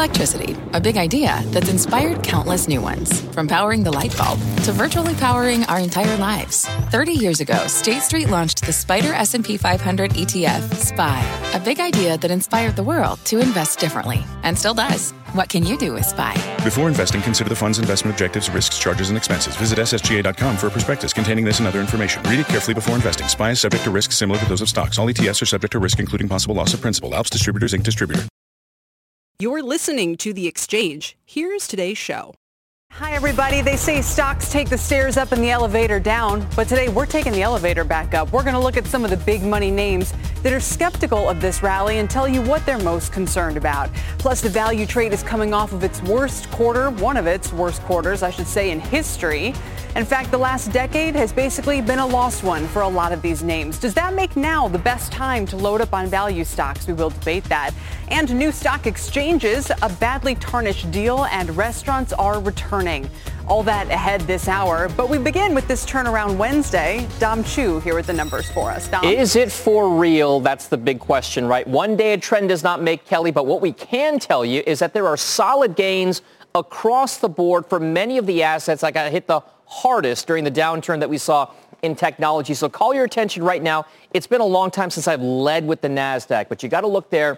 Electricity, a big idea that's inspired countless new ones. From powering the light bulb to virtually powering our entire lives. 30 years ago, State Street launched the SPDR S&P 500 ETF, SPY. A big idea that inspired the world to invest differently. And still does. What can you do with SPY? Before investing, consider the fund's investment objectives, risks, charges, and expenses. Visit ssga.com for a prospectus containing this and other information. Read it carefully before investing. SPY is subject to risks similar to those of stocks. All ETFs are subject to risk, including possible loss of principal. Alps Distributors, Inc. Distributor. You're listening to The Exchange. Here's today's show. Hi, everybody. They say stocks take the stairs up and the elevator down, but today we're taking the elevator back up. We're going to look at some of the big money names that are skeptical of this rally and tell you what they're most concerned about. Plus, the value trade is coming off of its worst quarter, one of its worst quarters, I should say, in history. In fact, the last decade has basically been a lost one for a lot of these names. Does that make now the best time to load up on value stocks? We will debate that. And new stock exchanges, a badly tarnished deal, and restaurants are returning. All that ahead this hour. But we begin with this Turnaround Wednesday. Dom Chu here with the numbers for us. Dom? Is it for real? That's the big question, right? One day a trend does not make Kelly, but what we can tell you is that there are solid gains across the board for many of the assets that got hit the hardest during the downturn that we saw in technology. So call your attention right now. It's been a long time since I've led with the NASDAQ, but you got to look there.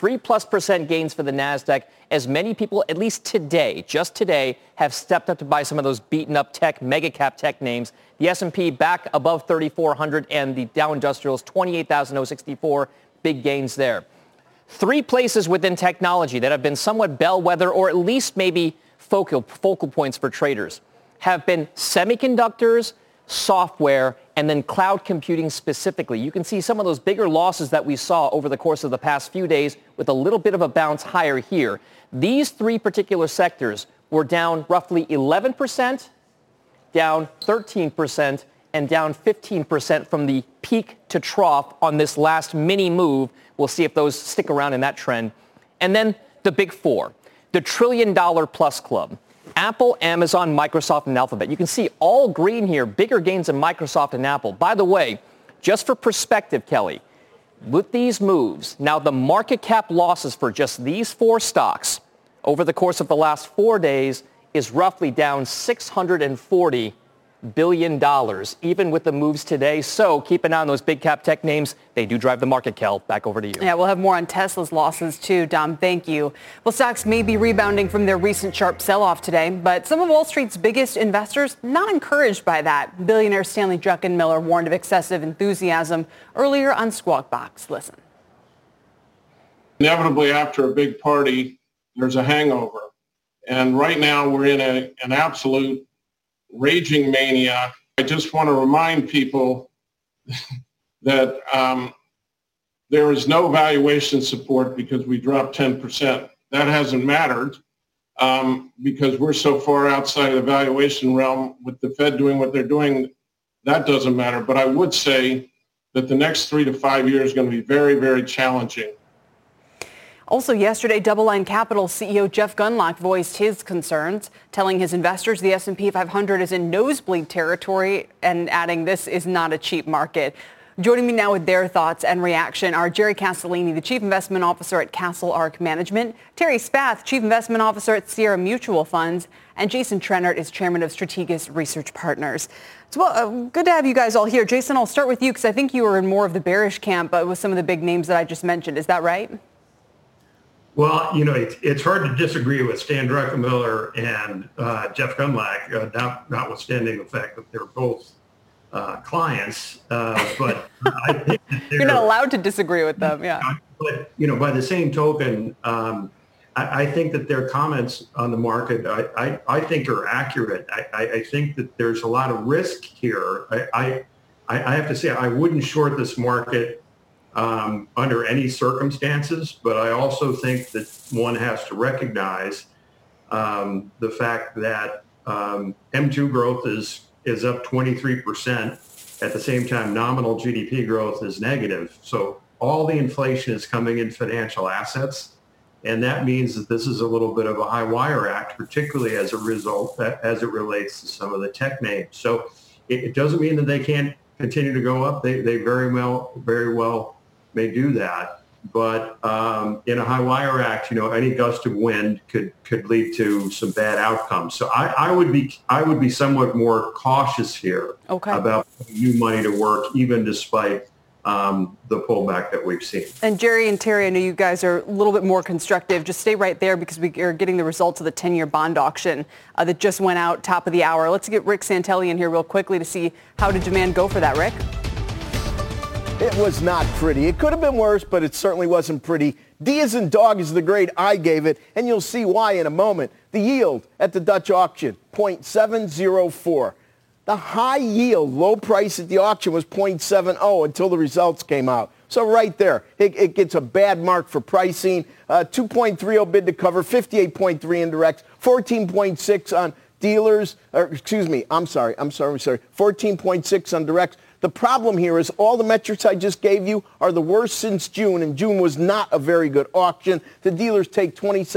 3+% gains for the NASDAQ, as many people, at least today, just today, have stepped up to buy some of those beaten up tech, mega cap tech names. The S&P back above 3,400 and the Dow Industrials 28,064, big gains there. Three places within technology that have been somewhat bellwether or at least maybe focal points for traders have been semiconductors, software, and then cloud computing specifically. You can see some of those bigger losses that we saw over the course of the past few days with a little bit of a bounce higher here. These three particular sectors were down roughly 11%, down 13%, and down 15% from the peak to trough on this last mini move. We'll see if those stick around in that trend. And then the big four, the $1 trillion plus club. Apple, Amazon, Microsoft, and Alphabet. You can see all green here, bigger gains in Microsoft and Apple. By the way, just for perspective, Kelly, with these moves, now the market cap losses for just these four stocks over the course of the last 4 days is roughly down $640 billion, even with the moves today. So keep an eye on those big cap tech names. They do drive the market, Kel. Back over to you. Yeah, we'll have more on Tesla's losses too, Dom. Thank you. Well, stocks may be rebounding from their recent sharp sell-off today, but some of Wall Street's biggest investors not encouraged by that. Billionaire Stanley Druckenmiller warned of excessive enthusiasm earlier on Squawk Box. Listen. Inevitably, after a big party, there's a hangover. And right now we're in an absolute raging mania. I just want to remind people that there is no valuation support because we dropped 10%. That hasn't mattered because we're so far outside of the valuation realm with the Fed doing what they're doing. That doesn't matter. But I would say that the next 3 to 5 years is going to be very, very challenging. Also yesterday, DoubleLine Capital CEO Jeff Gundlach voiced his concerns, telling his investors the S&P 500 is in nosebleed territory and adding this is not a cheap market. Joining me now with their thoughts and reaction are Jerry Castellini, the Chief Investment Officer at Castle Ark Management, Terry Spath, Chief Investment Officer at Sierra Mutual Funds, and Jason Trennert is Chairman of Strategas Research Partners. So, good to have you guys all here. Jason, I'll start with you because I think you were in more of the bearish camp with some of the big names that I just mentioned. Is that right? Well, it's hard to disagree with Stan Druckenmiller and Jeff Gundlach, notwithstanding the fact that they're both clients. But I think that you're not allowed to disagree with them. Yeah. But by the same token, I think that their comments on the market, I think are accurate. I think that there's a lot of risk here. I have to say I wouldn't short this market under any circumstances, but I also think that one has to recognize the fact that M2 growth is up 23%. At the same time, nominal GDP growth is negative. So all the inflation is coming in financial assets, and that means that this is a little bit of a high wire act, particularly as a result, as it relates to some of the tech names. So it doesn't mean that they can't continue to go up. They very well may do that. But in a high wire act, any gust of wind could lead to some bad outcomes. So I would be somewhat more cautious here about new money to work, even despite the pullback that we've seen. And Jerry and Terry, I know you guys are a little bit more constructive. Just stay right there because we are getting the results of the 10-year bond auction that just went out top of the hour. Let's get Rick Santelli in here real quickly to see how did demand go for that, Rick? It was not pretty. It could have been worse, but it certainly wasn't pretty. D as in dog is the grade I gave it, and you'll see why in a moment. The yield at the Dutch auction, 0.704. The high yield, low price at the auction was 0.70 until the results came out. So right there, it gets a bad mark for pricing. 2.30 bid to cover, 58.3 in directs, 14.6 on dealers. 14.6 on directs. The problem here is all the metrics I just gave you are the worst since June, and June was not a very good auction. The dealers take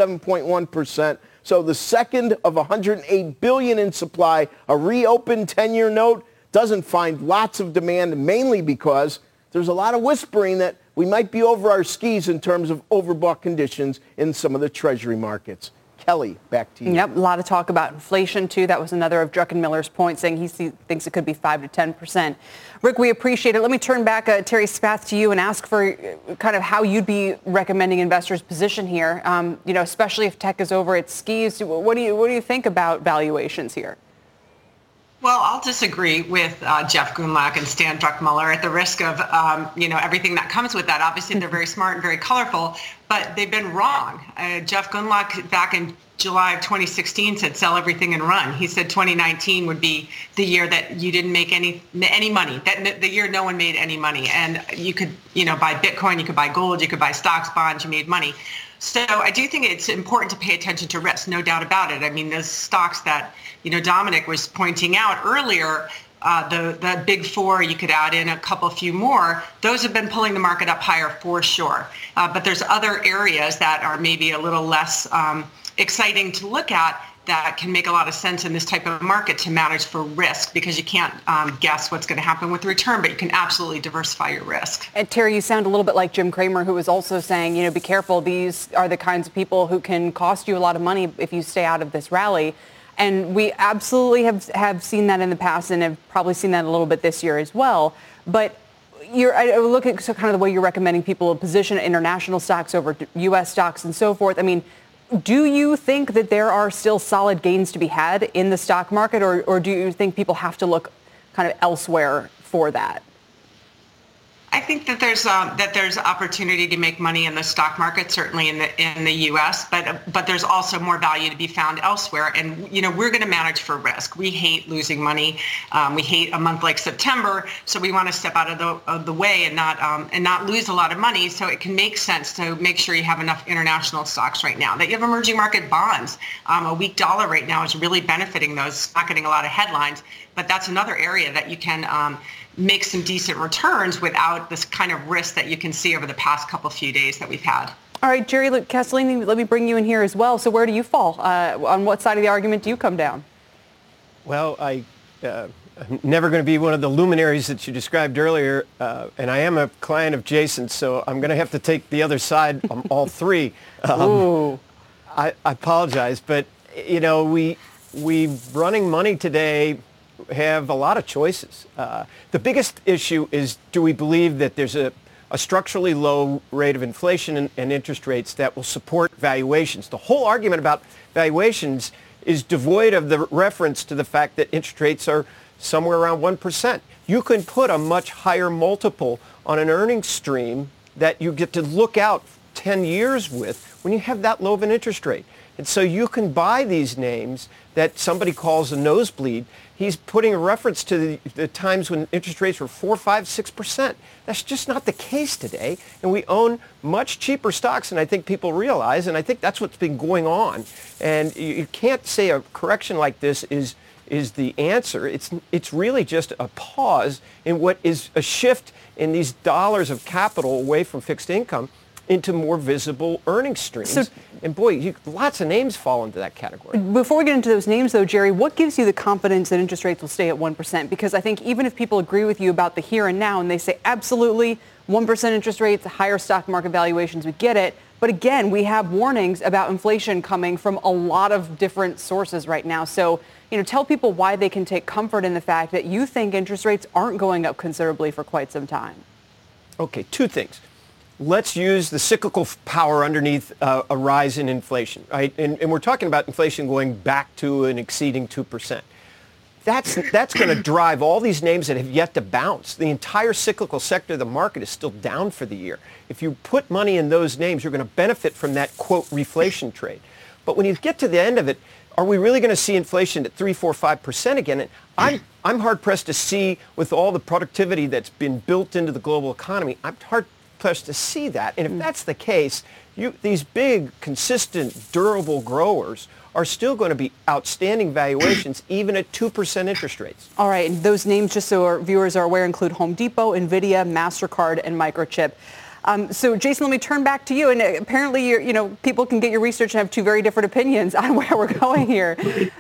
27.1%. So the second of $108 billion in supply, a reopened 10-year note, doesn't find lots of demand, mainly because there's a lot of whispering that we might be over our skis in terms of overbought conditions in some of the Treasury markets. Kelly, back to you. Yep, a lot of talk about inflation, too. That was another of Druckenmiller's points, saying he thinks it could be 5 to 10%. Rick, we appreciate it. Let me turn back, Terry Spath, to you and ask for kind of how you'd be recommending investors position here, especially if tech is over its skis. What do you think about valuations here? Well, I'll disagree with Jeff Gundlach and Stan Druckenmiller at the risk of, everything that comes with that. Obviously, they're very smart and very colorful, but they've been wrong. Jeff Gundlach back in July of 2016 said sell everything and run. He said 2019 would be the year that you didn't make any money, that the year no one made any money. And you could, buy Bitcoin, you could buy gold, you could buy stocks, bonds, you made money. So I do think it's important to pay attention to risk, no doubt about it. I mean, those stocks that, Dominic was pointing out earlier, the big four, you could add in a few more, those have been pulling the market up higher for sure. But there's other areas that are maybe a little less exciting to look at that can make a lot of sense in this type of market to manage for risk, because you can't guess what's going to happen with the return, but you can absolutely diversify your risk. And Terry, you sound a little bit like Jim Cramer, who was also saying, be careful. These are the kinds of people who can cost you a lot of money if you stay out of this rally. And we absolutely have seen that in the past and have probably seen that a little bit this year as well. But I look at kind of the way you're recommending people position international stocks over U.S. stocks and so forth. I mean, do you think that there are still solid gains to be had in the stock market, or do you think people have to look kind of elsewhere for that? I think that there's opportunity to make money in the stock market, certainly in the U.S., but there's also more value to be found elsewhere. And we're going to manage for risk. We hate losing money. We hate a month like September, so we want to step out of the way and not lose a lot of money. So it can make sense to make sure you have enough international stocks right now. That you have emerging market bonds. A weak dollar right now is really benefiting those. Not getting a lot of headlines, but that's another area that you can make some decent returns without this kind of risk that you can see over the past few days that we've had. All right, Jerry Castellini, let me bring you in here as well. So where do you fall? On what side of the argument do you come down? Well, I'm never going to be one of the luminaries that you described earlier, and I am a client of Jason's, so I'm going to have to take the other side on all three. I apologize, but, we running money today have a lot of choices. The biggest issue is, do we believe that there's a structurally low rate of inflation and interest rates that will support valuations? The whole argument about valuations is devoid of the reference to the fact that interest rates are somewhere around 1%. You can put a much higher multiple on an earnings stream that you get to look out 10 years with when you have that low of an interest rate. And so you can buy these names that somebody calls a nosebleed. He's putting a reference to the times when interest rates were 4%, 5%, 6%. That's just not the case today. And we own much cheaper stocks, and I think people realize, and I think that's what's been going on. And you can't say a correction like this is the answer. It's really just a pause in what is a shift in these dollars of capital away from fixed income into more visible earnings streams. And boy, lots of names fall into that category. Before we get into those names, though, Jerry, what gives you the confidence that interest rates will stay at 1%? Because I think even if people agree with you about the here and now and they say, absolutely, 1% interest rates, higher stock market valuations, we get it. But again, we have warnings about inflation coming from a lot of different sources right now. So, tell people why they can take comfort in the fact that you think interest rates aren't going up considerably for quite some time. Okay, two things. Let's use the cyclical power underneath a rise in inflation, right? And we're talking about inflation going back to and exceeding 2%. That's going to drive all these names that have yet to bounce. The entire cyclical sector of the market is still down for the year. If you put money in those names, you're going to benefit from that, quote, reflation trade. But when you get to the end of it, are we really going to see inflation at 3, 4, 5% again? And I'm hard-pressed to see, with all the productivity that's been built into the global economy, I'm hard-pressed to see that. And if that's the case, these big, consistent, durable growers are still going to be outstanding valuations, even at 2% interest rates. All right. And those names, just so our viewers are aware, include Home Depot, NVIDIA, MasterCard, and Microchip. So, Jason, let me turn back to you. And apparently, people can get your research and have two very different opinions on where we're going here.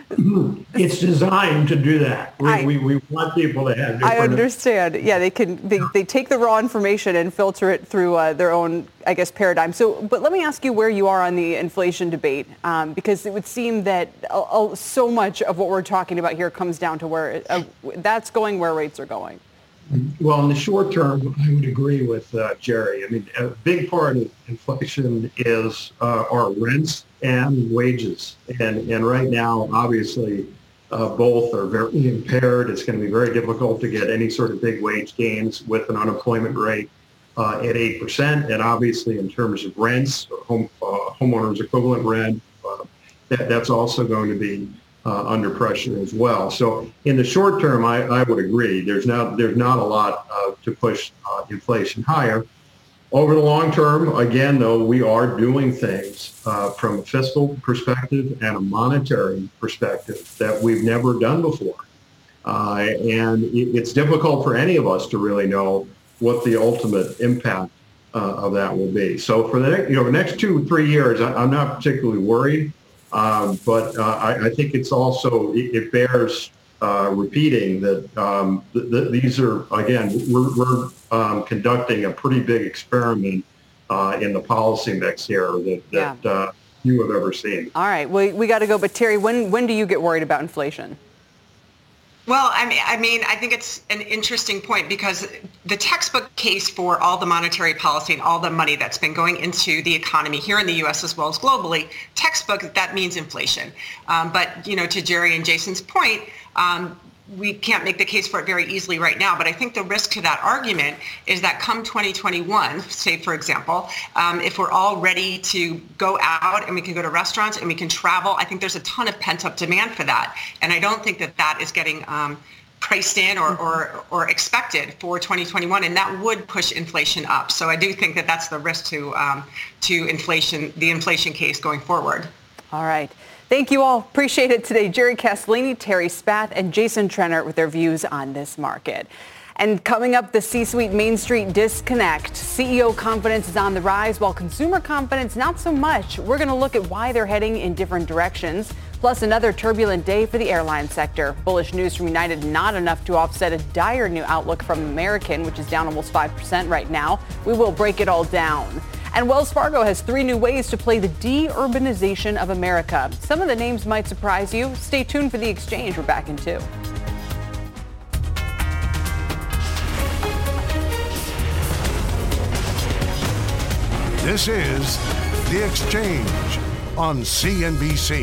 It's designed to do that. We want people to have different... I understand. Yeah, they take the raw information and filter it through their own, I guess, paradigm. So, but let me ask you where you are on the inflation debate, because it would seem that so much of what we're talking about here comes down to where that's going, where rates are going. Well, in the short term, I would agree with Jerry. I mean, a big part of inflation is our rents and wages. And right now, obviously, both are very impaired. It's going to be very difficult to get any sort of big wage gains with an unemployment rate at 8%. And obviously, in terms of rents, homeowners equivalent rent, that's also going to be under pressure as well. So in the short term, I would agree. There's not a lot to push inflation higher. Over the long term, again, though, we are doing things from a fiscal perspective and a monetary perspective that we've never done before. And it's difficult for any of us to really know what the ultimate impact of that will be. So for the next 2-3 years, I'm not particularly worried. But I think it's also, it bears repeating that these are, again, we're conducting a pretty big experiment in the policy mix here that you have ever seen. All right. Well, we got to go. But Terry, when do you get worried about inflation? Well, I mean, I think it's an interesting point because the textbook case for all the monetary policy and all the money that's been going into the economy here in the U.S. as well as globally, textbook, that means inflation. But, to Jerry and Jason's point, we can't make the case for it very easily right now. But I think the risk to that argument is that come 2021, say, for example, if we're all ready to go out and we can go to restaurants and we can travel, I think there's a ton of pent-up demand for that. And I don't think that is getting priced in or expected for 2021, and that would push inflation up. So I do think that that's the risk to inflation, the inflation case going forward. All right. Thank you all. Appreciate it today. Jerry Castellini, Terry Spath, and Jason Trenner with their views on this market. And coming up, the C-suite Main Street disconnect. CEO confidence is on the rise, while consumer confidence not so much. We're going to look at why they're heading in different directions. Plus, another turbulent day for the airline sector. Bullish news from United, not enough to offset a dire new outlook from American, which is down almost 5% right now. We will break it all down. And Wells Fargo has 3 new ways to play the de-urbanization of America. Some of the names might surprise you. Stay tuned for The Exchange. We're back in 2. This is The Exchange on CNBC.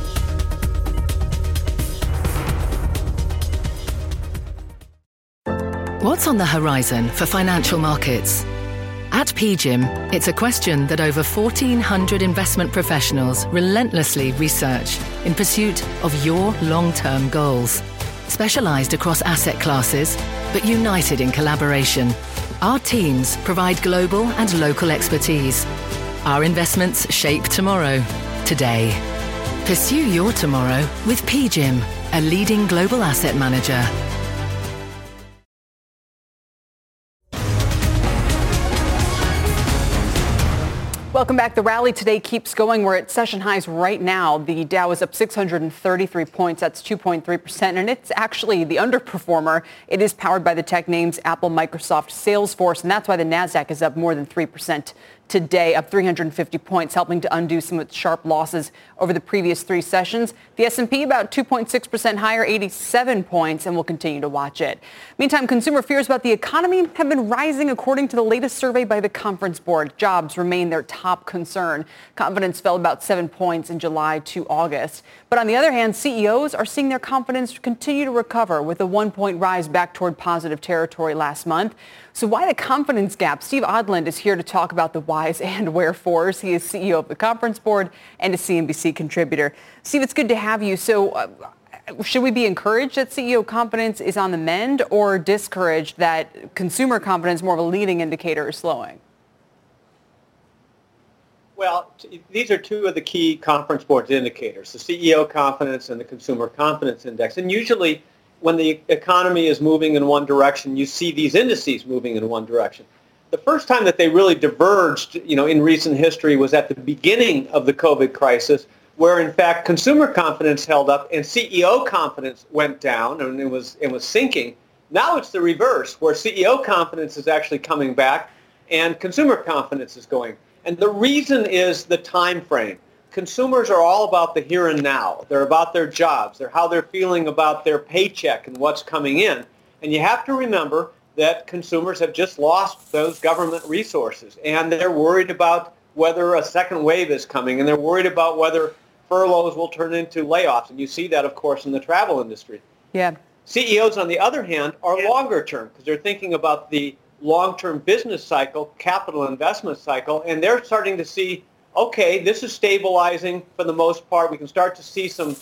What's on the horizon for financial markets? At PGIM, it's a question that over 1,400 investment professionals relentlessly research in pursuit of your long-term goals. Specialized across asset classes, but united in collaboration, our teams provide global and local expertise. Our investments shape tomorrow, today. Pursue your tomorrow with PGIM, a leading global asset manager. Welcome back. The rally today keeps going. We're at session highs right now. The Dow is up 633 points. That's 2.3%. And it's actually the underperformer. It is powered by the tech names Apple, Microsoft, Salesforce. And that's why the NASDAQ is up more than 3% today, up 350 points, helping to undo some of its sharp losses over the previous 3 sessions. The S&P about 2.6% higher, 87 points, and we'll continue to watch it. Meantime, consumer fears about the economy have been rising according to the latest survey by the Conference Board. Jobs remain their top concern. Confidence fell about 7 points in July to August. But on the other hand, CEOs are seeing their confidence continue to recover with a 1-point rise back toward positive territory last month. So why the confidence gap? Steve Odland is here to talk about the whys and wherefores. He is CEO of the Conference Board and a CNBC contributor. Steve, it's good to have you. So should we be encouraged that CEO confidence is on the mend or discouraged that consumer confidence, more of a leading indicator, is slowing? Well, these are two of the key Conference Board's indicators, the CEO confidence and the consumer confidence index. And usually when the economy is moving in one direction, you see these indices moving in one direction. The first time that they really diverged, in recent history was at the beginning of the COVID crisis, where in fact consumer confidence held up and CEO confidence went down and it was sinking. Now it's the reverse, where CEO confidence is actually coming back and consumer confidence is going. And the reason is the time frame. Consumers are all about the here and now. They're about their jobs. They're how they're feeling about their paycheck and what's coming in. And you have to remember that consumers have just lost those government resources. And they're worried about whether a second wave is coming. And they're worried about whether furloughs will turn into layoffs. And you see that, of course, in the travel industry. Yeah. CEOs, on the other hand, are longer term because they're thinking about the long-term business cycle, capital investment cycle, and they're starting to see, okay, this is stabilizing for the most part. We can start to see some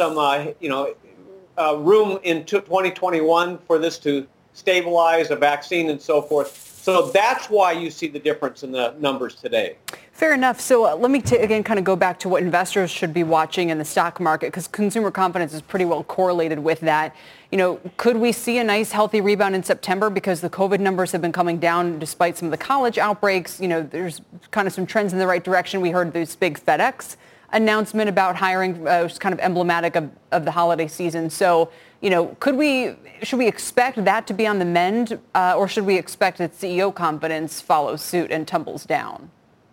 room in 2021 for this to stabilize, a vaccine and so forth. So that's why you see the difference in the numbers today. Fair enough. So let me again kind of go back to what investors should be watching in the stock market, because consumer confidence is pretty well correlated with that. Could we see a nice healthy rebound in September because the COVID numbers have been coming down despite some of the college outbreaks? There's kind of some trends in the right direction. We heard this big FedEx announcement about hiring, was kind of emblematic of the holiday season. So, should we expect that to be on the mend, or should we expect that CEO confidence follows suit and tumbles down?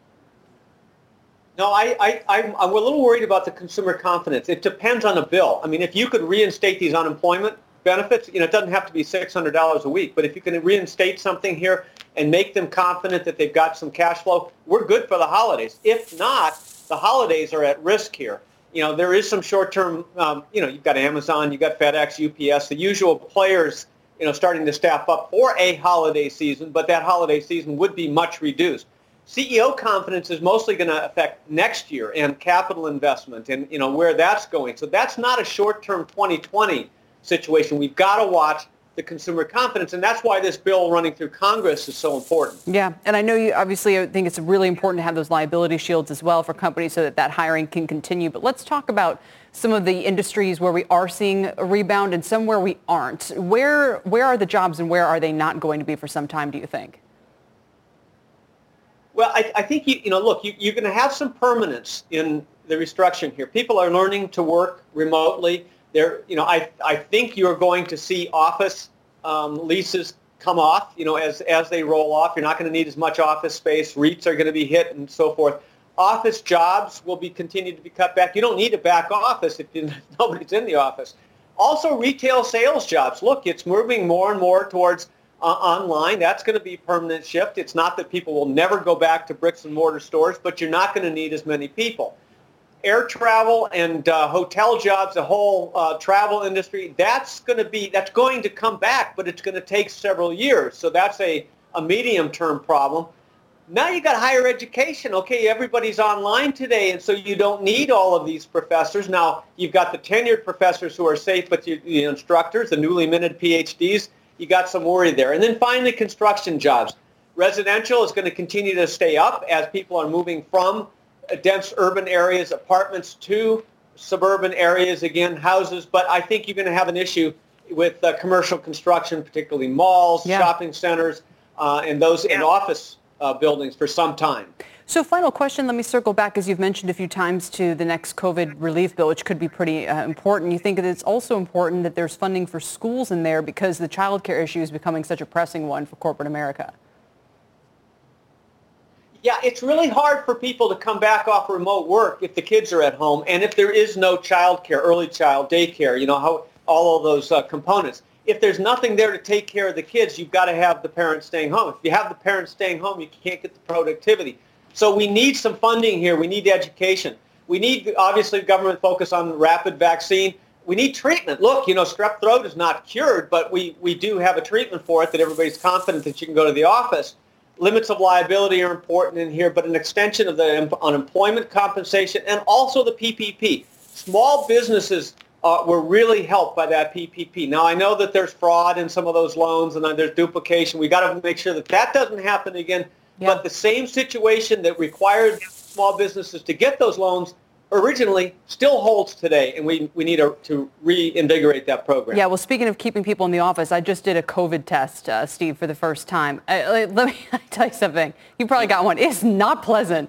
No, I'm a little worried about the consumer confidence. It depends on the bill. I mean, if you could reinstate these unemployment benefits, it doesn't have to be $600 a week, but if you can reinstate something here and make them confident that they've got some cash flow, we're good for the holidays. If not, the holidays are at risk here. There is some short-term, you've got Amazon, you've got FedEx, UPS, the usual players, starting to staff up for a holiday season, but that holiday season would be much reduced. CEO confidence is mostly going to affect next year and capital investment and, where that's going. So that's not a short-term 2020 situation. We've got to watch the consumer confidence, and that's why this bill running through Congress is so important. Yeah, and I know you obviously think it's really important to have those liability shields as well for companies so that hiring can continue. But let's talk about some of the industries where we are seeing a rebound and some where we aren't. Where are the jobs and where are they not going to be for some time, do you think? Well, I think, you're going to have some permanence in the restructuring here. People are learning to work remotely. I think you're going to see office leases come off, as they roll off. You're not going to need as much office space. REITs are going to be hit and so forth. Office jobs will be continued to be cut back. You don't need a back office if nobody's in the office. Also, retail sales jobs. Look, it's moving more and more towards online. That's going to be a permanent shift. It's not that people will never go back to bricks and mortar stores, but you're not going to need as many people. Air travel and hotel jobs, the whole travel industry, that's going to come back, but it's going to take several years. So that's a medium-term problem. Now you got higher education. Okay, everybody's online today, and so you don't need all of these professors. Now you've got the tenured professors who are safe, but the instructors, the newly minted PhDs, you got some worry there. And then finally, construction jobs. Residential is going to continue to stay up as people are moving from dense urban areas, apartments, to suburban areas, again, houses. But I think you're going to have an issue with commercial construction, particularly malls, shopping centers, and those in office buildings for some time. So final question, let me circle back, as you've mentioned a few times, to the next COVID relief bill, which could be pretty important. You think that it's also important that there's funding for schools in there because the child care issue is becoming such a pressing one for corporate America? Yeah, it's really hard for people to come back off remote work if the kids are at home and if there is no child care, early child daycare, how all of those components. If there's nothing there to take care of the kids, you've got to have the parents staying home. If you have the parents staying home, you can't get the productivity. So we need some funding here. We need education. We need, obviously, government focus on rapid vaccine. We need treatment. Look, strep throat is not cured, but we do have a treatment for it that everybody's confident that you can go to the office. Limits of liability are important in here, but an extension of the unemployment compensation and also the PPP. Small businesses were really helped by that PPP. Now, I know that there's fraud in some of those loans and there's duplication. We got to make sure that doesn't happen again. Yeah. But the same situation that required small businesses to get those loans originally still holds today, and we need to reinvigorate that program. Yeah, well, speaking of keeping people in the office, I just did a COVID test, Steve, for the first time. Let me tell you something. You probably got one. It's not pleasant.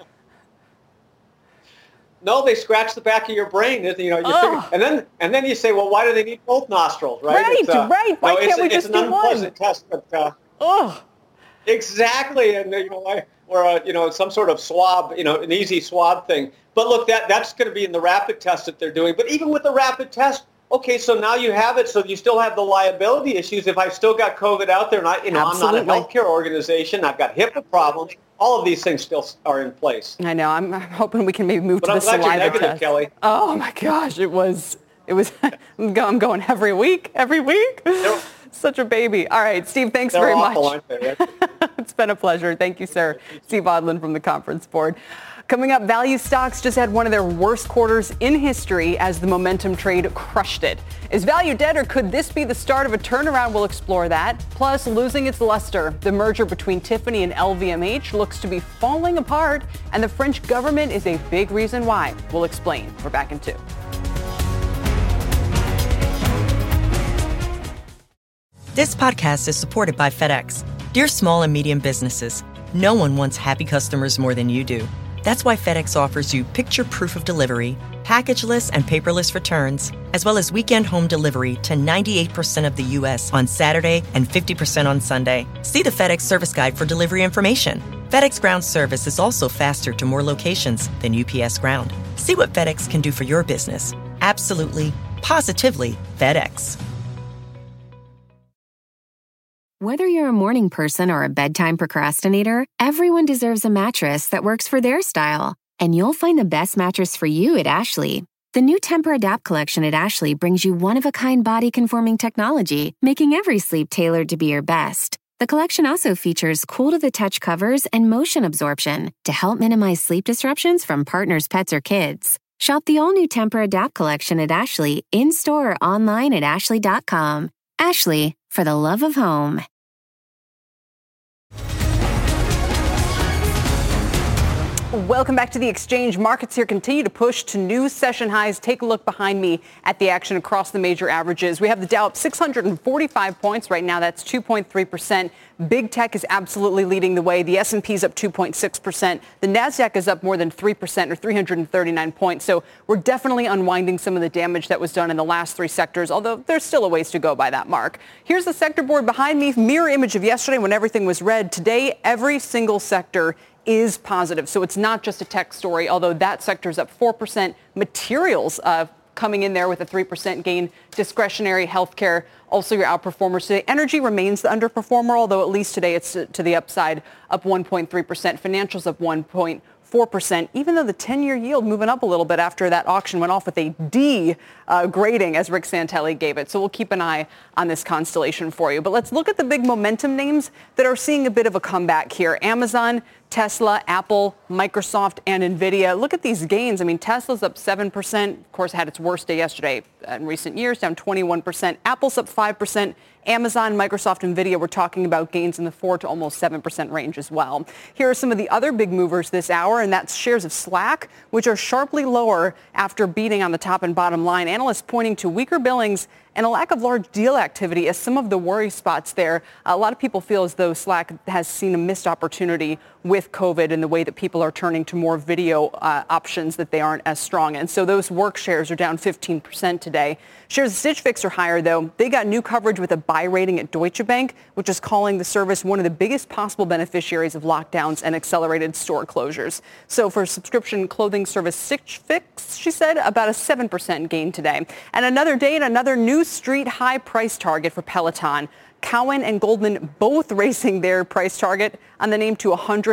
No, they scratch the back of your brain. Figure, and then you say, well, why do they need both nostrils, right? Right. Why can't we just do one? It's an unpleasant test, but exactly, and or some sort of swab, an easy swab thing. But look, that's going to be in the rapid test that they're doing. But even with the rapid test, okay, so now you have it, so you still have the liability issues. If I've still got COVID out there, and I'm not a healthcare organization, I've got HIPAA problems. All of these things still are in place. I know. I'm hoping we can maybe move to the saliva test. But I'm glad you're negative, Kelly. Oh my gosh, it was. I'm going every week. Such a baby. All right, Steve, thanks very much. It's been a pleasure. Thank you, sir. Steve Odland from the Conference Board. Coming up, value stocks just had one of their worst quarters in history as the momentum trade crushed it. Is value dead, or could this be the start of a turnaround? We'll explore that. Plus, losing its luster. The merger between Tiffany and LVMH looks to be falling apart, and the French government is a big reason why. We'll explain. We're back in 2. This podcast is supported by FedEx. Dear small and medium businesses, no one wants happy customers more than you do. That's why FedEx offers you picture proof of delivery, packageless and paperless returns, as well as weekend home delivery to 98% of the U.S. on Saturday and 50% on Sunday. See the FedEx service guide for delivery information. FedEx Ground service is also faster to more locations than UPS Ground. See what FedEx can do for your business. Absolutely, positively FedEx. Whether you're a morning person or a bedtime procrastinator, everyone deserves a mattress that works for their style. And you'll find the best mattress for you at Ashley. The new Tempur-Adapt collection at Ashley brings you one-of-a-kind body-conforming technology, making every sleep tailored to be your best. The collection also features cool-to-the-touch covers and motion absorption to help minimize sleep disruptions from partners, pets, or kids. Shop the all-new Tempur-Adapt collection at Ashley, in-store or online at ashley.com. Ashley, for the love of home. Welcome back to the Exchange. Markets here continue to push to new session highs. Take a look behind me at the action across the major averages. We have the Dow up 645 points right now. That's 2.3%. Big tech is absolutely leading the way. The S&P is up 2.6%. The Nasdaq is up more than 3% or 339 points. So we're definitely unwinding some of the damage that was done in the last three sectors, although there's still a ways to go by that mark. Here's the sector board behind me. Mirror image of yesterday when everything was red. Today, every single sector is positive. So it's not just a tech story, although that sector is up 4%. Materials coming in there with a 3% gain. Discretionary, healthcare, also your outperformers today. Energy remains the underperformer, although at least today it's to the upside, up 1.3%. Financials up 1.4%, even though the 10-year yield moving up a little bit after that auction went off with a D grading, as Rick Santelli gave it. So we'll keep an eye on this constellation for you. But let's look at the big momentum names that are seeing a bit of a comeback here. Amazon, Tesla, Apple, Microsoft, and NVIDIA. Look at these gains. I mean, Tesla's up 7%. Of course, had its worst day yesterday in recent years, down 21%. Apple's up 5%. Amazon, Microsoft, NVIDIA, we're talking about gains in the 4 to almost 7% range as well. Here are some of the other big movers this hour, and that's shares of Slack, which are sharply lower after beating on the top and bottom line. Analysts pointing to weaker billings and a lack of large deal activity as some of the worry spots there. A lot of people feel as though Slack has seen a missed opportunity with COVID and the way that people are turning to more video options that they aren't as strong. And so those work shares are down 15% today. Shares of Stitch Fix are higher, though. They got new coverage with a buy rating at Deutsche Bank, which is calling the service one of the biggest possible beneficiaries of lockdowns and accelerated store closures. So for subscription clothing service Stitch Fix, she said, about a 7% gain today. And another day and another new street high price target for Peloton. Cowen and Goldman both raising their price target on the name to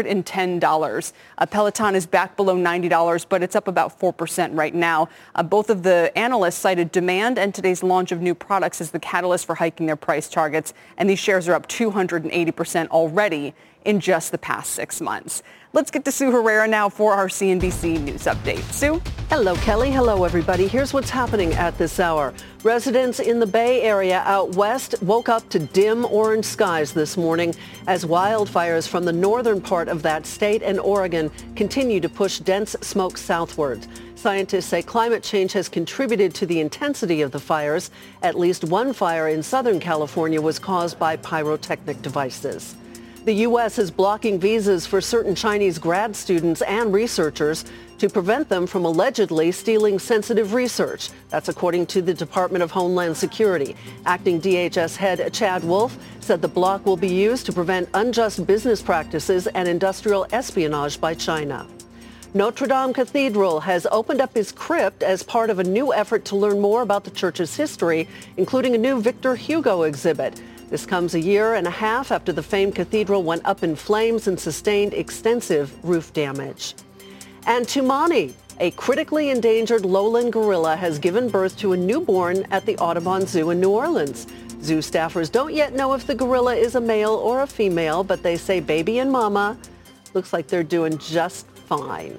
$110. Peloton is back below $90, but it's up about 4% right now. Both of the analysts cited demand and today's launch of new products as the catalyst for hiking their price targets. And these shares are up 280% already in just the past 6 months. Let's get to Sue Herrera now for our CNBC News Update. Sue? Hello, Kelly. Hello, everybody. Here's what's happening at this hour. Residents in the Bay Area out west woke up to dim orange skies this morning as wildfires from the northern part of that state and Oregon continue to push dense smoke southward. Scientists say climate change has contributed to the intensity of the fires. At least one fire in Southern California was caused by pyrotechnic devices. The U.S. is blocking visas for certain Chinese grad students and researchers to prevent them from allegedly stealing sensitive research. That's according to the Department of Homeland Security. Acting DHS head Chad Wolf said the block will be used to prevent unjust business practices and industrial espionage by China. Notre Dame Cathedral has opened up its crypt as part of a new effort to learn more about the church's history, including a new Victor Hugo exhibit. This comes a year and a half after the famed cathedral went up in flames and sustained extensive roof damage. And Tumani, a critically endangered lowland gorilla, has given birth to a newborn at the Audubon Zoo in New Orleans. Zoo staffers don't yet know if the gorilla is a male or a female, but they say baby and mama looks like they're doing just fine.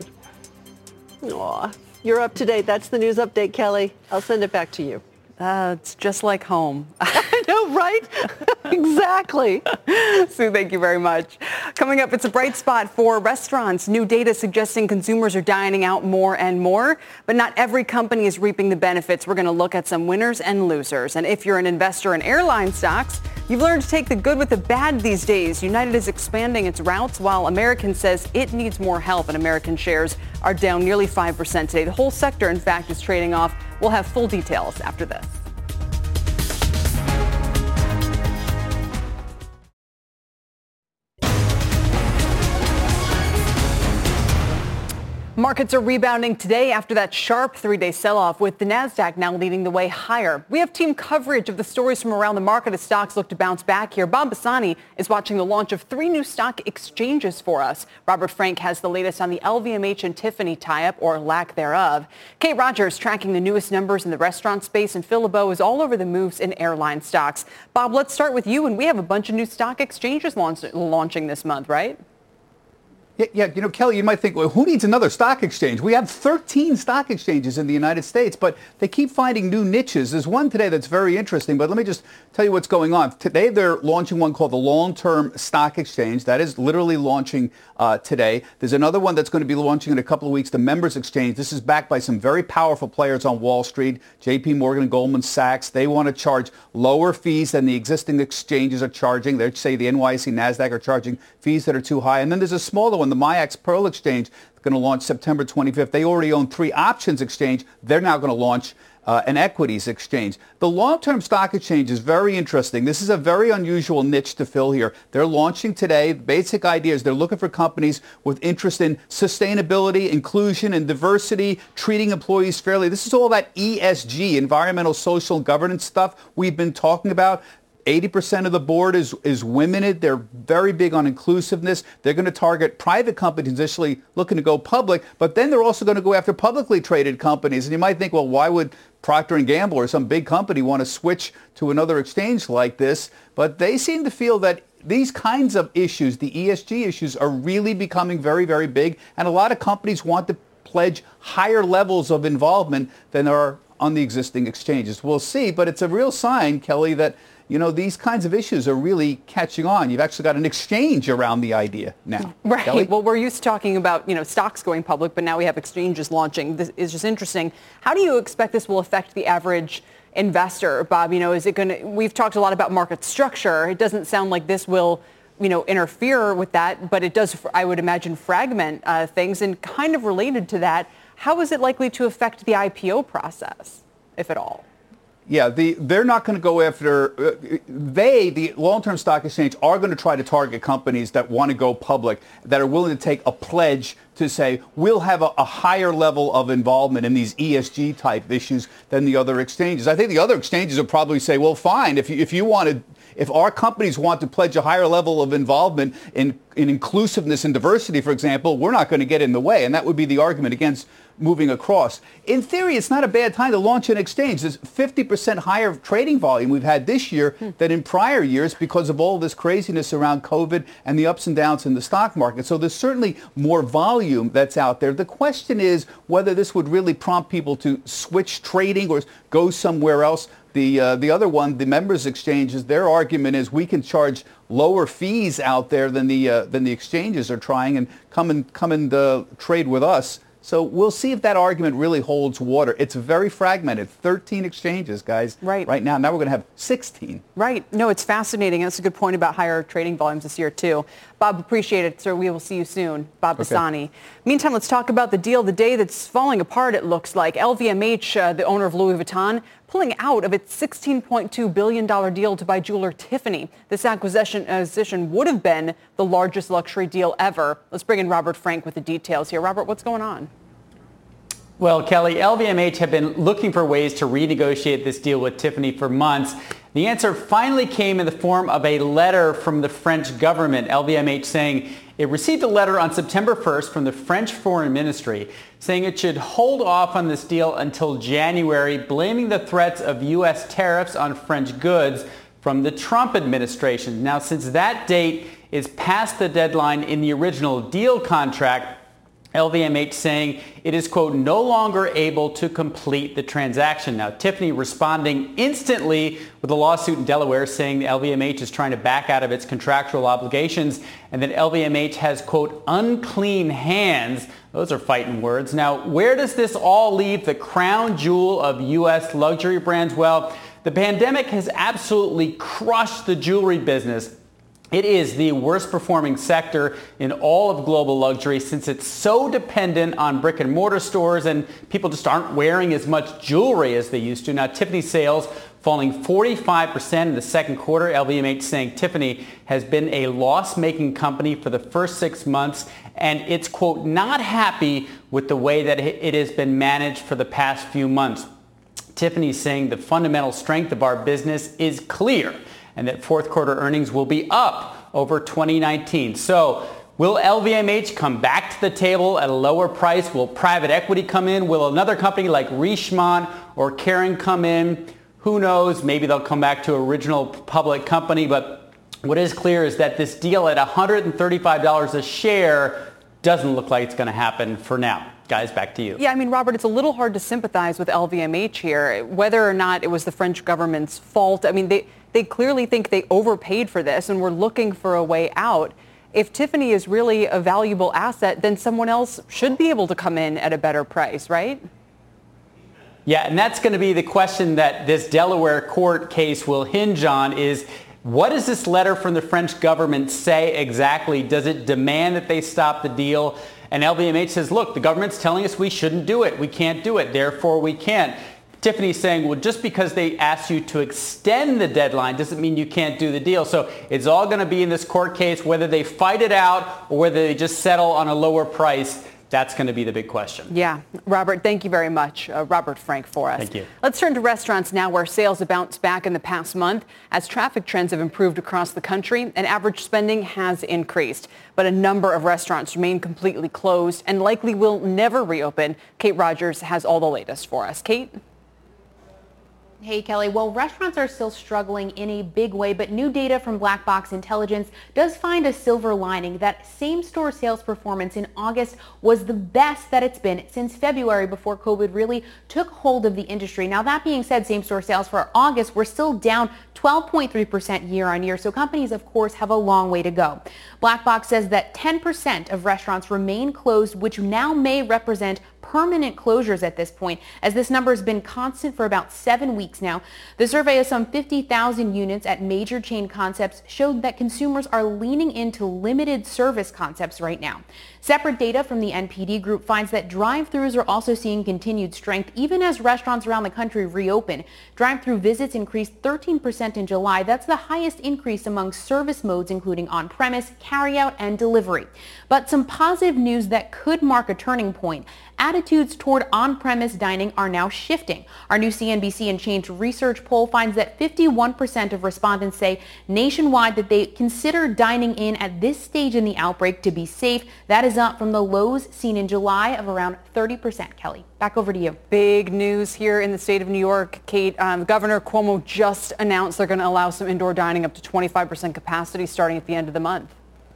Aw, you're up to date. That's the news update, Kelly. I'll send it back to you. It's just like home. I know, right? Exactly. Sue, thank you very much. Coming up, it's a bright spot for restaurants. New data suggesting consumers are dining out more and more, but not every company is reaping the benefits. We're going to look at some winners and losers. And if you're an investor in airline stocks, you've learned to take the good with the bad these days. United is expanding its routes while American says it needs more help, and American shares are down nearly 5% today. The whole sector, in fact, is trading off. We'll have full details after this. Markets are rebounding today after that sharp three-day sell-off, with the Nasdaq now leading the way higher. We have team coverage of the stories from around the market as stocks look to bounce back here. Bob Bassani is watching the launch of 3 new stock exchanges for us. Robert Frank has the latest on the LVMH and Tiffany tie-up, or lack thereof. Kate Rogers tracking the newest numbers in the restaurant space, and Phil LeBeau is all over the moves in airline stocks. Bob, let's start with you, and we have a bunch of new stock exchanges launching this month, right? Yeah, you know, Kelly, you might think, well, who needs another stock exchange? We have 13 stock exchanges in the United States, but they keep finding new niches. There's one today that's very interesting, but let me just tell you what's going on. Today, they're launching one called the Long-Term Stock Exchange. That is literally launching today. There's another one that's going to be launching in a couple of weeks, the Members Exchange. This is backed by some very powerful players on Wall Street, JP Morgan and Goldman Sachs. They want to charge lower fees than the existing exchanges are charging. They say the NYSE, NASDAQ are charging fees that are too high. And then there's a smaller one, the MIAX Pearl Exchange, going to launch September 25th. They already own 3 options exchange. They're now going to launch an equities exchange. The long-term stock exchange is very interesting. This is a very unusual niche to fill here. They're launching today. The basic idea is they're looking for companies with interest in sustainability, inclusion, and diversity, treating employees fairly. This is all that ESG, environmental, social, governance stuff we've been talking about. 80% of the board is women. They're very big on inclusiveness. They're going to target private companies initially looking to go public, but then they're also going to go after publicly traded companies. And you might think, well, why would Procter & Gamble or some big company want to switch to another exchange like this? But they seem to feel that these kinds of issues, the ESG issues, are really becoming very, very big. And a lot of companies want to pledge higher levels of involvement than are on the existing exchanges. We'll see, but it's a real sign, Kelly, that you know, these kinds of issues are really catching on. You've actually got an exchange around the idea now. Right. Kelly? Well, we're used to talking about, you know, stocks going public, but now we have exchanges launching. This is just interesting. How do you expect this will affect the average investor, Bob, is it going to, we've talked a lot about market structure. It doesn't sound like this will, interfere with that, but it does, I would imagine, fragment things. And kind of related to that, how is it likely to affect the IPO process, if at all? Yeah, they're not going to go after, the long-term stock exchange are going to try to target companies that want to go public, that are willing to take a pledge to say, we'll have a higher level of involvement in these ESG type issues than the other exchanges. I think the other exchanges will probably say, well, fine, if our companies want to pledge a higher level of involvement in inclusiveness and diversity, for example, we're not going to get in the way. And that would be the argument against moving across. In theory, it's not a bad time to launch an exchange. There's 50% higher trading volume we've had this year than in prior years because of all this craziness around COVID and the ups and downs in the stock market. So there's certainly more volume that's out there. The question is whether this would really prompt people to switch trading or go somewhere else. The other one, the members exchanges, their argument is we can charge lower fees out there than the exchanges are trying, and come and trade with us. So we'll see if that argument really holds water. It's very fragmented. 13 exchanges, guys. Right now. Now we're going to have 16. Right. No, it's fascinating. That's a good point about higher trading volumes this year, too. Bob, appreciate it. So we will see you soon. Bob Pisani. Meantime, let's talk about the deal the day that's falling apart, it looks like. LVMH, the owner of Louis Vuitton, pulling out of its $16.2 billion deal to buy jeweler Tiffany. This acquisition would have been the largest luxury deal ever. Let's bring in Robert Frank with the details here. Robert, what's going on? Well, Kelly, LVMH have been looking for ways to renegotiate this deal with Tiffany for months. The answer finally came in the form of a letter from the French government. LVMH saying it received a letter on September 1st from the French Foreign Ministry saying it should hold off on this deal until January, blaming the threats of U.S. tariffs on French goods from the Trump administration. Now, since that date is past the deadline in the original deal contract, LVMH saying it is, quote, no longer able to complete the transaction. Now, Tiffany responding instantly with a lawsuit in Delaware saying the LVMH is trying to back out of its contractual obligations and that LVMH has, quote, unclean hands. Those are fighting words. Now, where does this all leave the crown jewel of U.S. luxury brands? Well, the pandemic has absolutely crushed the jewelry business. It is the worst performing sector in all of global luxury since it's so dependent on brick and mortar stores and people just aren't wearing as much jewelry as they used to. Now, Tiffany sales falling 45% in the second quarter. LVMH saying Tiffany has been a loss-making company for the first 6 months and it's, quote, not happy with the way that it has been managed for the past few months. Tiffany saying the fundamental strength of our business is clear and that fourth quarter earnings will be up over 2019. So will LVMH come back to the table at a lower price? Will private equity come in? Will another company like Richemont or Kering come in? Who knows? Maybe they'll come back to original public company. But what is clear is that this deal at $135 a share doesn't look like it's going to happen for now. Guys, back to you. Yeah, I mean, Robert, it's a little hard to sympathize with LVMH here, whether or not it was the French government's fault. I mean, they clearly think they overpaid for this and were looking for a way out. If Tiffany is really a valuable asset, then someone else should be able to come in at a better price, right? Yeah, and that's going to be the question that this Delaware court case will hinge on is, what does this letter from the French government say exactly? Does it demand that they stop the deal? And LVMH says, look, the government's telling us we shouldn't do it. We can't do it. Therefore, we can't. Tiffany's saying, well, just because they asked you to extend the deadline doesn't mean you can't do the deal. So it's all going to be in this court case, whether they fight it out or whether they just settle on a lower price. That's going to be the big question. Yeah. Robert, thank you very much. Robert Frank for us. Thank you. Let's turn to restaurants now, where sales have bounced back in the past month as traffic trends have improved across the country and average spending has increased. But a number of restaurants remain completely closed and likely will never reopen. Kate Rogers has all the latest for us. Kate? Hey, Kelly. Well, restaurants are still struggling in a big way, but new data from Black Box Intelligence does find a silver lining. That same-store sales performance in August was the best that it's been since February, before COVID really took hold of the industry. Now, that being said, same-store sales for August were still down 12.3% year on year, so companies, of course, have a long way to go. Black Box says that 10% of restaurants remain closed, which now may represent permanent closures at this point, as this number has been constant for about 7 weeks now. The survey of some 50,000 units at major chain concepts showed that consumers are leaning into limited service concepts right now. Separate data from the NPD Group finds that drive-thrus are also seeing continued strength even as restaurants around the country reopen. Drive-thru visits increased 13% in July. That's the highest increase among service modes, including on-premise, carry-out, and delivery. But some positive news that could mark a turning point. Attitudes toward on-premise dining are now shifting. Our new CNBC and Change research poll finds that 51% of respondents say nationwide that they consider dining in at this stage in the outbreak to be safe. That is up from the lows seen in July of around 30%. Kelly, back over to you. Big news here in the state of New York. Kate, Governor Cuomo just announced they're going to allow some indoor dining up to 25% capacity starting at the end of the month.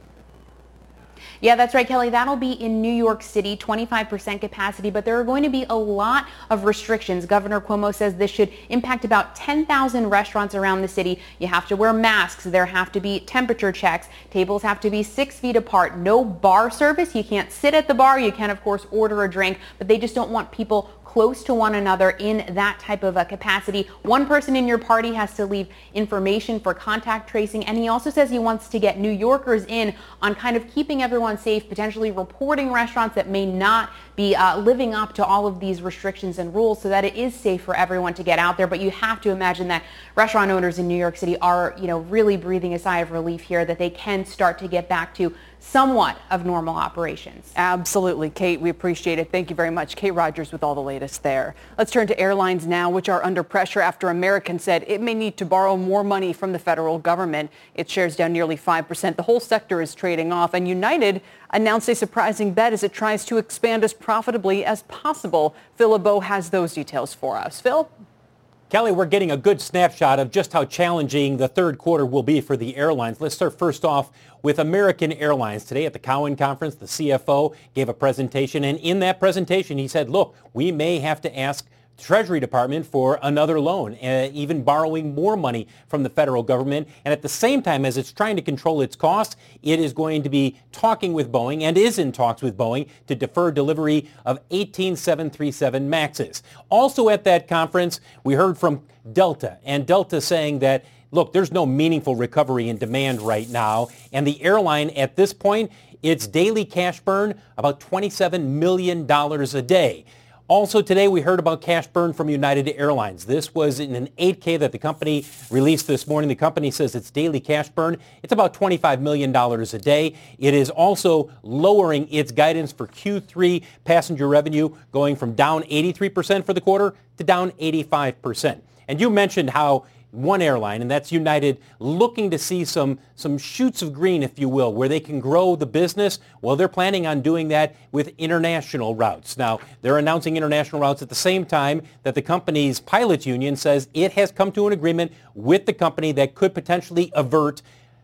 Yeah, that's right, Kelly. That'll be in New York City, 25% capacity, but there are going to be a lot of restrictions. Governor Cuomo says this should impact about 10,000 restaurants around the city. You have to wear masks. There have to be temperature checks. Tables have to be 6 feet apart. No bar service. You can't sit at the bar. You can, of course, order a drink, but they just don't want people close to one another in that type of a capacity. One person in your party has to leave information for contact tracing, and he also says he wants to get New Yorkers in on kind of keeping everyone safe, potentially reporting restaurants that may not be living up to all of these restrictions and rules so that it is safe for everyone to get out there. But you have to imagine that restaurant owners in New York City are, really breathing a sigh of relief here that they can start to get back to somewhat of normal operations. Absolutely, Kate. We appreciate it. Thank you very much. Kate Rogers with all the latest there. Let's turn to airlines now, which are under pressure after American said it may need to borrow more money from the federal government. Its shares down nearly 5%. The whole sector is trading off, and United announced a surprising bet as it tries to expand as profitably as possible. Phil LeBeau has those details for us. Phil? Kelly, we're getting a good snapshot of just how challenging the third quarter will be for the airlines. Let's start first off with American Airlines. Today at the Cowen Conference, the CFO gave a presentation, and in that presentation he said, look, we may have to ask the Treasury Department for another loan, even borrowing more money from the federal government. And at the same time, as it's trying to control its costs, it is going to be talking with Boeing and is in talks with Boeing to defer delivery of 18 737 MAXs. Also at that conference, we heard from Delta, and Delta saying that, look, there's no meaningful recovery in demand right now. And the airline at this point, its daily cash burn, about $27 million a day. Also today, we heard about cash burn from United Airlines. This was in an 8K that the company released this morning. The company says its daily cash burn, it's about $25 million a day. It is also lowering its guidance for Q3 passenger revenue, going from down 83% for the quarter to down 85%. And you mentioned how one airline, and that's United, looking to see some shoots of green, if you will, where they can grow the business. Well, they're planning on doing that with international routes. Now, they're announcing international routes at the same time that the company's pilots union says it has come to an agreement with the company that could potentially avert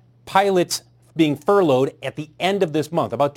pilots being furloughed at the end of this month. About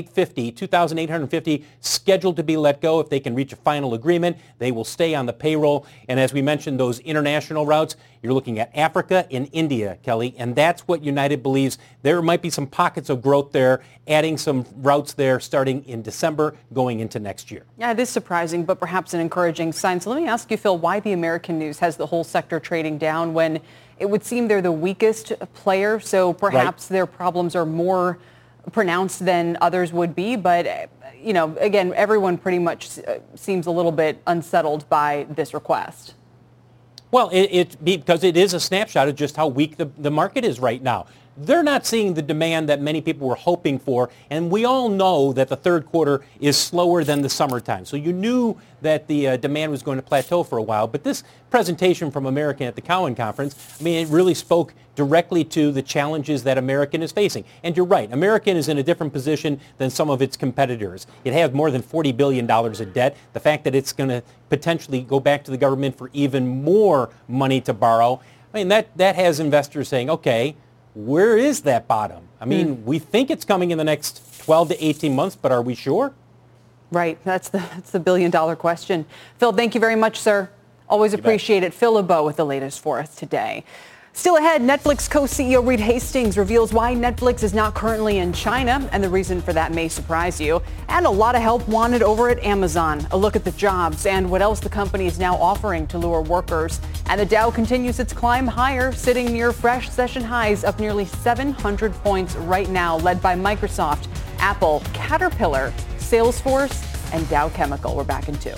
2,850 scheduled to be let go. If they can reach a final agreement, they will stay on the payroll. And as we mentioned, those international routes, you're looking at Africa and India, Kelly, and that's what United believes. There might be some pockets of growth there, adding some routes there starting in December, going into next year. Yeah, it is surprising, but perhaps an encouraging sign. So let me ask you, Phil, why the American news has the whole sector trading down when it would seem they're the weakest player, so perhaps their problems are more pronounced than others would be. But, again, everyone pretty much seems a little bit unsettled by this request. Well, because it is a snapshot of just how weak the market is right now. They're not seeing the demand that many people were hoping for, and we all know that the third quarter is slower than the summertime. So you knew that the demand was going to plateau for a while, but this presentation from American at the Cowen Conference, it really spoke directly to the challenges that American is facing. And you're right, American is in a different position than some of its competitors. It has more than $40 billion of debt. The fact that it's going to potentially go back to the government for even more money to borrow, that has investors saying, okay, where is that bottom? We think it's coming in the next 12 to 18 months, but are we sure? Right. That's the billion-dollar question. Phil, thank you very much, sir. Always appreciate it. Phil LeBeau with the latest for us today. Still ahead, Netflix co-CEO Reed Hastings reveals why Netflix is not currently in China, and the reason for that may surprise you. And a lot of help wanted over at Amazon. A look at the jobs and what else the company is now offering to lure workers. And the Dow continues its climb higher, sitting near fresh session highs, up nearly 700 points right now, led by Microsoft, Apple, Caterpillar, Salesforce, and Dow Chemical. We're back in 2.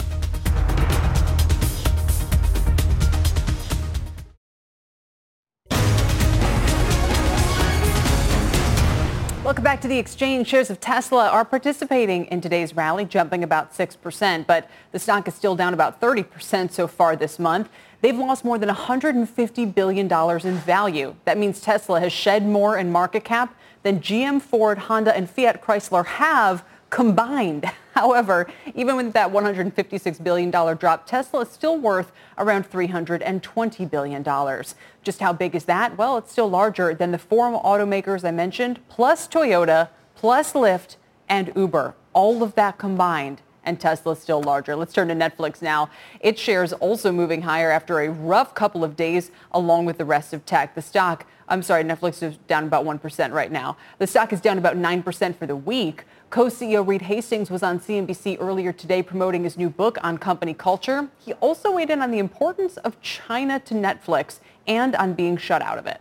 Welcome back to the exchange. Shares of Tesla are participating in today's rally, jumping about 6%, but the stock is still down about 30% so far this month. They've lost more than $150 billion in value. That means Tesla has shed more in market cap than GM, Ford, Honda, and Fiat Chrysler have combined. However, even with that $156 billion drop, Tesla is still worth around $320 billion. Just how big is that? Well, it's still larger than the 4 automakers I mentioned, plus Toyota, plus Lyft, and Uber. All of that combined, and Tesla's still larger. Let's turn to Netflix now. Its shares also moving higher after a rough couple of days, along with the rest of tech. Netflix is down about 1% right now. The stock is down about 9% for the week. Co-CEO Reed Hastings was on CNBC earlier today promoting his new book on company culture. He also weighed in on the importance of China to Netflix and on being shut out of it.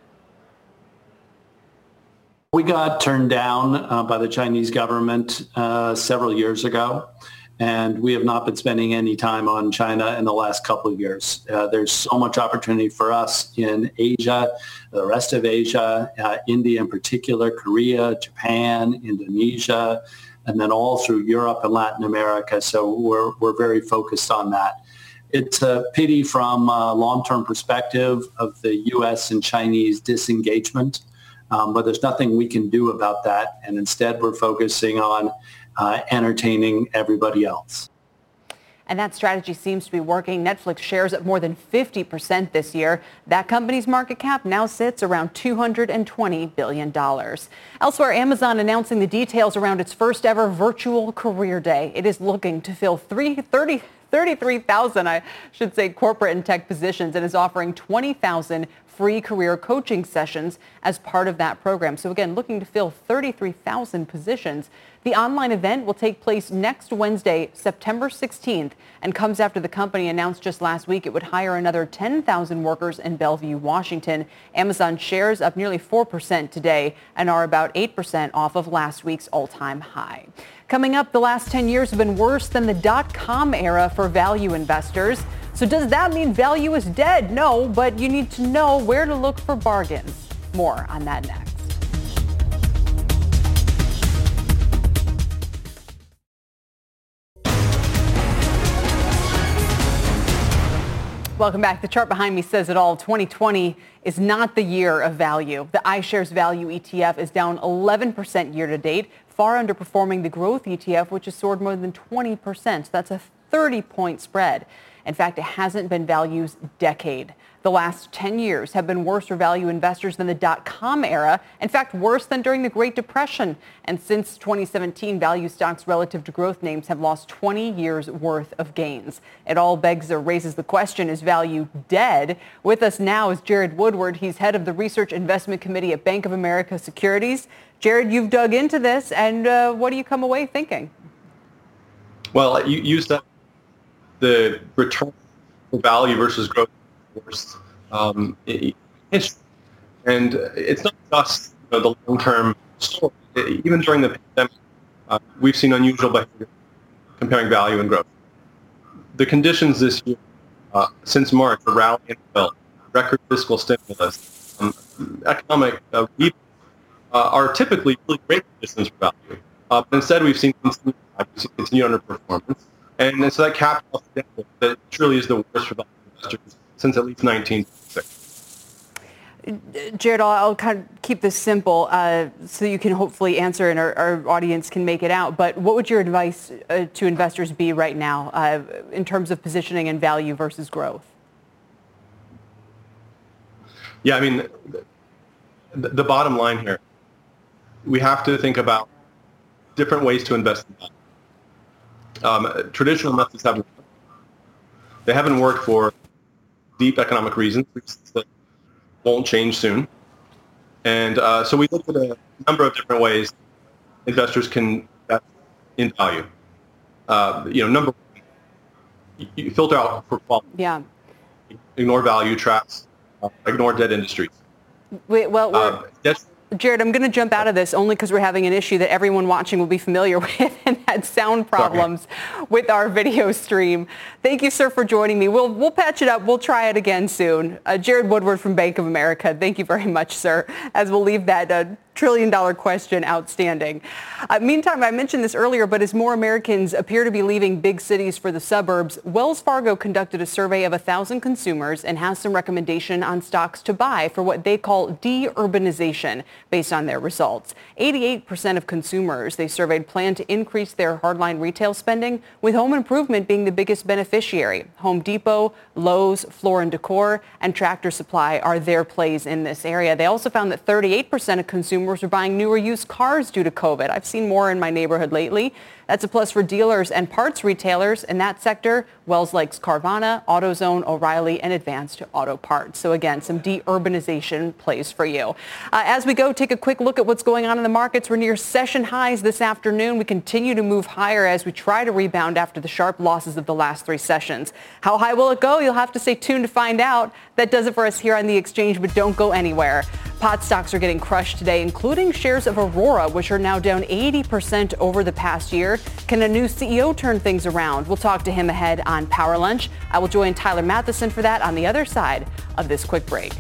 We got turned down by the Chinese government several years ago, and we have not been spending any time on China in the last couple of years. There's so much opportunity for us in Asia, the rest of Asia, India in particular, Korea, Japan, Indonesia, and then all through Europe and Latin America. So we're very focused on that. It's a pity from a long-term perspective of the U.S. and Chinese disengagement, but there's nothing we can do about that. And instead, we're focusing on entertaining everybody else. And that strategy seems to be working. Netflix shares up more than 50% this year. That company's market cap now sits around $220 billion. Elsewhere, Amazon announcing the details around its first ever virtual career day. It is looking to fill 33,000, corporate and tech positions, and is offering 20,000 free career coaching sessions as part of that program. So again, looking to fill 33,000 positions. The online event will take place next Wednesday, September 16th, and comes after the company announced just last week it would hire another 10,000 workers in Bellevue, Washington. Amazon shares up nearly 4% today and are about 8% off of last week's all-time high. Coming up, the last 10 years have been worse than the dot-com era for value investors. So does that mean value is dead? No, but you need to know where to look for bargains. More on that next. Welcome back. The chart behind me says it all. 2020 is not the year of value. The iShares Value ETF is down 11% year to date, far underperforming the growth ETF, which has soared more than 20%. That's a 30-point spread. In fact, it hasn't been value's decade. The last 10 years have been worse for value investors than the dot-com era. In fact, worse than during the Great Depression. And since 2017, value stocks relative to growth names have lost 20 years worth of gains. It all raises the question, is value dead? With us now is Jared Woodward. He's head of the Research Investment Committee at Bank of America Securities. Jared, you've dug into this, and what do you come away thinking? Well, you said the return for value versus growth history. And it's not just the long-term story. Even during the pandemic, we've seen unusual behavior comparing value and growth. The conditions this year, since March, a rally in oil, record fiscal stimulus, economic rebound, are typically really great conditions for value. But instead, we've seen continued underperformance. And so that capped off the decade that truly is the worst for value investors since at least 1996. Jared, I'll kind of keep this simple so you can hopefully answer and our audience can make it out. But what would your advice to investors be right now in terms of positioning and value versus growth? Yeah, I mean, the bottom line here, we have to think about different ways to invest in value. Traditional methods haven't worked. They haven't worked for deep economic reasons that won't change soon. And so we looked at a number of different ways investors can invest in value. Number one, you filter out for quality. Yeah. Ignore value traps. Ignore dead industries. Jared, I'm going to jump out of this only because we're having an issue that everyone watching will be familiar with and had sound problems with our video stream. Thank you, sir, for joining me. We'll patch it up. We'll try it again soon. Jared Woodward from Bank of America. Thank you very much, sir, as we'll leave that trillion-dollar question outstanding. Meantime, I mentioned this earlier, but as more Americans appear to be leaving big cities for the suburbs, Wells Fargo conducted a survey of 1,000 consumers and has some recommendation on stocks to buy for what they call de-urbanization based on their results. 88% of consumers they surveyed plan to increase their hardline retail spending, with home improvement being the biggest beneficiary. Home Depot, Lowe's, Floor & Decor, and Tractor Supply are their plays in this area. They also found that 38% of consumers are buying new or used cars due to COVID. I've seen more in my neighborhood lately. That's a plus for dealers and parts retailers in that sector. Wells likes Carvana, AutoZone, O'Reilly, and Advanced Auto Parts. So again, some de-urbanization plays for you. As we go, take a quick look at what's going on in the markets. We're near session highs this afternoon. We continue to move higher as we try to rebound after the sharp losses of the last three sessions. How high will it go? You'll have to stay tuned to find out. That does it for us here on The Exchange, but don't go anywhere. Pot stocks are getting crushed today, including shares of Aurora, which are now down 80% over the past year. Can a new CEO turn things around? We'll talk to him ahead on Power Lunch. I will join Tyler Matheson for that on the other side of this quick break.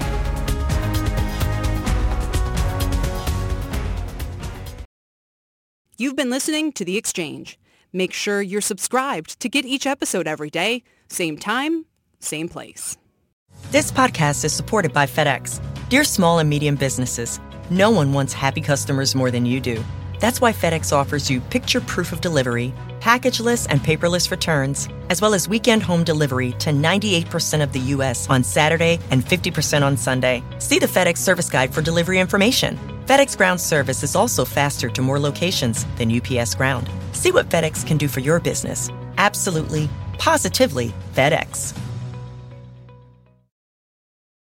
You've been listening to The Exchange. Make sure you're subscribed to get each episode every day. Same time, same place. This podcast is supported by FedEx. Dear small and medium businesses, no one wants happy customers more than you do. That's why FedEx offers you picture proof of delivery, packageless and paperless returns, as well as weekend home delivery to 98% of the U.S. on Saturday and 50% on Sunday. See the FedEx service guide for delivery information. FedEx Ground service is also faster to more locations than UPS Ground. See what FedEx can do for your business. Absolutely, positively FedEx.